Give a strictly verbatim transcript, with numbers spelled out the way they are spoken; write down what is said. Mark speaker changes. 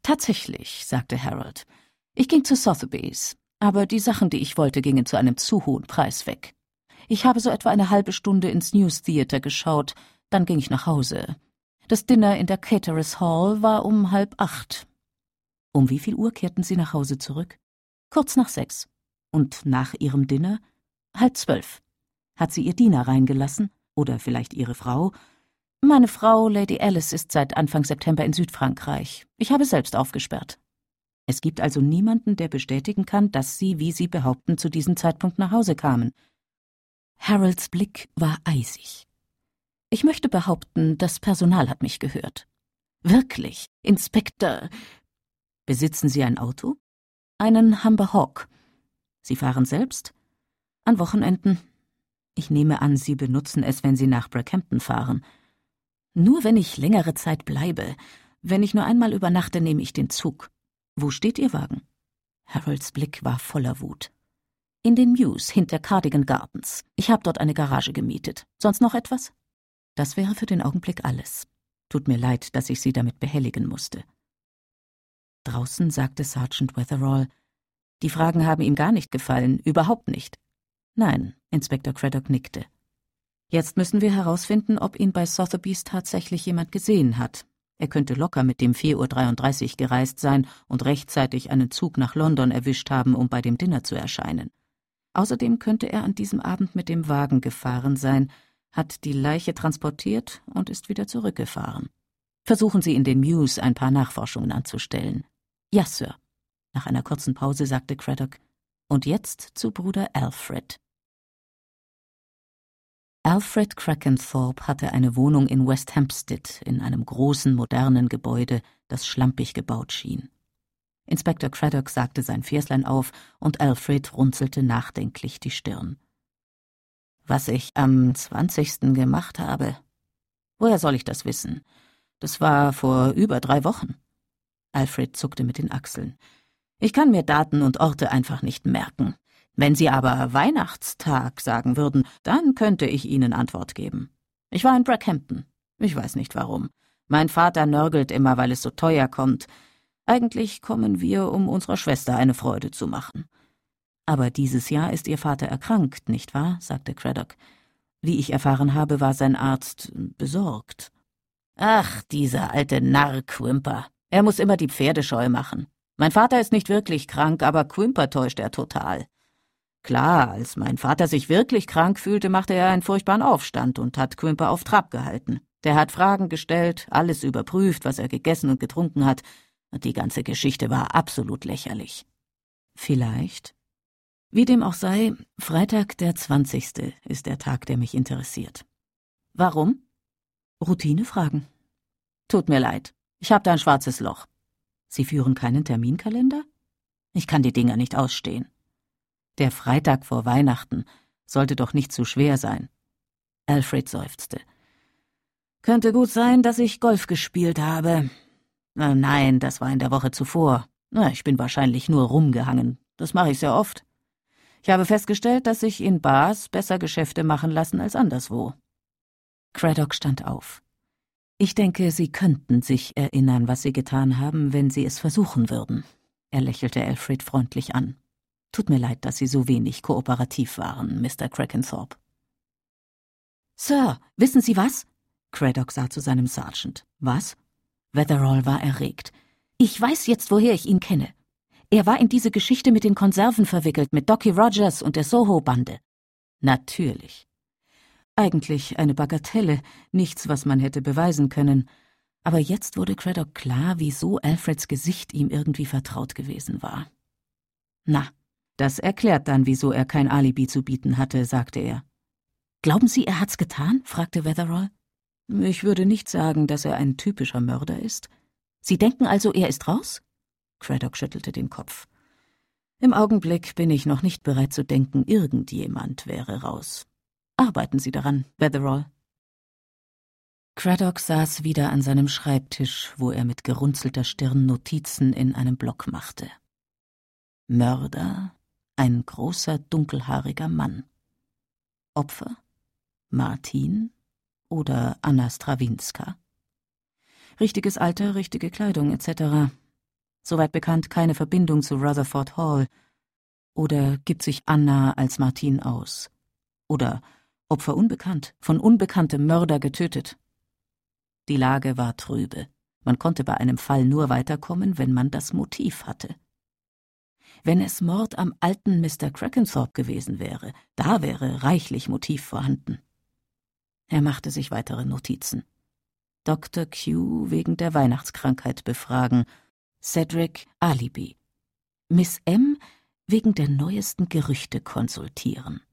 Speaker 1: »Tatsächlich«, sagte Harold. »Ich ging zu Sotheby's, aber die Sachen, die ich wollte, gingen zu einem zu hohen Preis weg. Ich habe so etwa eine halbe Stunde ins News Theatre geschaut, dann ging ich nach Hause. Das Dinner in der Caterers Hall war um halb acht.« »Um wie viel Uhr kehrten Sie nach Hause zurück?« »Kurz nach sechs.« »Und nach Ihrem Dinner?« »Halb zwölf.« »Hat sie Ihr Diener reingelassen? Oder vielleicht Ihre Frau?« »Meine Frau, Lady Alice, ist seit Anfang September in Südfrankreich. Ich habe selbst aufgesperrt.« »Es gibt also niemanden, der bestätigen kann, dass Sie, wie Sie behaupten, zu diesem Zeitpunkt nach Hause kamen?« Harolds Blick war eisig. »Ich möchte behaupten, das Personal hat mich gehört.« »Wirklich? Inspektor?« »Besitzen Sie ein Auto?« »Einen Humber Hawk.« »Sie fahren selbst?« »An Wochenenden.« »Ich nehme an, Sie benutzen es, wenn Sie nach Brackhampton fahren.« »Nur wenn ich längere Zeit bleibe. Wenn ich nur einmal übernachte, nehme ich den Zug.« »Wo steht Ihr Wagen?« Harolds Blick war voller Wut. »In den Mews, hinter Cardigan Gardens. Ich habe dort eine Garage gemietet. Sonst noch etwas?« »Das wäre für den Augenblick alles. Tut mir leid, dass ich Sie damit behelligen musste.« Draußen sagte Sergeant Wetherall, »Die Fragen haben ihm gar nicht gefallen, überhaupt nicht.« »Nein«, Inspektor Craddock nickte. »Jetzt müssen wir herausfinden, ob ihn bei Sotheby's tatsächlich jemand gesehen hat. Er könnte locker mit dem vier Uhr dreiunddreißig gereist sein und rechtzeitig einen Zug nach London erwischt haben, um bei dem Dinner zu erscheinen. Außerdem könnte er an diesem Abend mit dem Wagen gefahren sein, hat die Leiche transportiert und ist wieder zurückgefahren. Versuchen Sie in den Mews ein paar Nachforschungen anzustellen.« »Ja, Sir.« Nach einer kurzen Pause sagte Craddock, »Und jetzt zu Bruder Alfred.« Alfred Crackenthorpe hatte eine Wohnung in West Hampstead in einem großen, modernen Gebäude, das schlampig gebaut schien. Inspektor Craddock sagte sein Verslein auf und Alfred runzelte nachdenklich die Stirn. »Was ich am zwanzigsten gemacht habe? Woher soll ich das wissen? Das war vor über drei Wochen.« Alfred zuckte mit den Achseln. »Ich kann mir Daten und Orte einfach nicht merken. Wenn Sie aber Weihnachtstag sagen würden, dann könnte ich Ihnen Antwort geben. Ich war in Brackhampton. Ich weiß nicht warum. Mein Vater nörgelt immer, weil es so teuer kommt. Eigentlich kommen wir, um unserer Schwester eine Freude zu machen.« »Aber dieses Jahr ist Ihr Vater erkrankt, nicht wahr?« sagte Craddock. »Wie ich erfahren habe, war sein Arzt besorgt.« »Ach, dieser alte Narr Quimper. Er muss immer die Pferde scheu machen. Mein Vater ist nicht wirklich krank, aber Quimper täuscht er total. Klar, als mein Vater sich wirklich krank fühlte, machte er einen furchtbaren Aufstand und hat Quimper auf Trab gehalten. Der hat Fragen gestellt, alles überprüft, was er gegessen und getrunken hat. Und die ganze Geschichte war absolut lächerlich.« »Vielleicht. Wie dem auch sei, Freitag der zwanzigste ist der Tag, der mich interessiert.« »Warum?« »Routinefragen.« »Tut mir leid. Ich habe da ein schwarzes Loch.« »Sie führen keinen Terminkalender?« »Ich kann die Dinger nicht ausstehen.« »Der Freitag vor Weihnachten sollte doch nicht zu schwer sein.« Alfred seufzte. »Könnte gut sein, dass ich Golf gespielt habe. Na, nein, das war in der Woche zuvor. Na, ich bin wahrscheinlich nur rumgehangen. Das mache ich sehr oft. Ich habe festgestellt, dass sich in Bars besser Geschäfte machen lassen als anderswo.« Craddock stand auf. »Ich denke, Sie könnten sich erinnern, was Sie getan haben, wenn Sie es versuchen würden.« Er lächelte Alfred freundlich an. »Tut mir leid, dass Sie so wenig kooperativ waren, Mister Crackenthorpe.« »Sir, wissen Sie was?« Craddock sah zu seinem Sergeant. »Was?« Wetherall war erregt. »Ich weiß jetzt, woher ich ihn kenne. Er war in diese Geschichte mit den Konserven verwickelt, mit Docky Rogers und der Soho-Bande.« »Natürlich. Eigentlich eine Bagatelle, nichts, was man hätte beweisen können. Aber jetzt wurde Craddock klar, wieso Alfreds Gesicht ihm irgendwie vertraut gewesen war. »Na, das erklärt dann, wieso er kein Alibi zu bieten hatte«, sagte er. »Glauben Sie, er hat's getan?« fragte Wetherall. »Ich würde nicht sagen, dass er ein typischer Mörder ist.« »Sie denken also, er ist raus?« Craddock schüttelte den Kopf. »Im Augenblick bin ich noch nicht bereit zu denken, irgendjemand wäre raus. Arbeiten Sie daran, Wetherall.« Craddock saß wieder an seinem Schreibtisch, wo er mit gerunzelter Stirn Notizen in einem Block machte. Mörder, ein großer, dunkelhaariger Mann. Opfer, Martin oder Anna Strawinska. Richtiges Alter, richtige Kleidung et cetera. Soweit bekannt keine Verbindung zu Rutherford Hall. Oder gibt sich Anna als Martine aus? Oder Opfer unbekannt, von unbekanntem Mörder getötet? Die Lage war trübe. Man konnte bei einem Fall nur weiterkommen, wenn man das Motiv hatte. Wenn es Mord am alten Mister Crackenthorpe gewesen wäre, da wäre reichlich Motiv vorhanden. Er machte sich weitere Notizen. Doktor Q wegen der Weihnachtskrankheit befragen, Cedric Alibi. Miss M wegen der neuesten Gerüchte konsultieren.